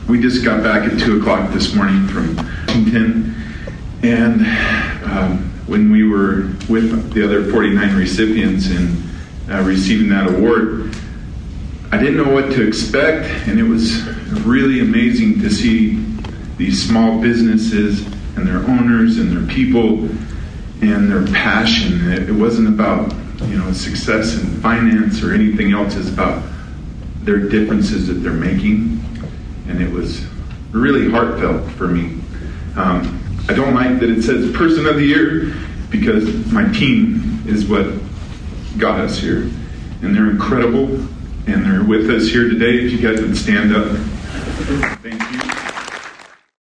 We just got back at 2 o'clock this morning from Washington, and when we were with the other 49 recipients and receiving that award, I didn't know what to expect, and it was really amazing to see these small businesses and their owners and their people and their passion. It wasn't about success in finance or anything else. It's about their differences that they're making, and it was really heartfelt for me. I don't like that it says Person of the Year, because my team is what got us here, and they're incredible, and they're with us here today. If you guys would stand up. Thank you.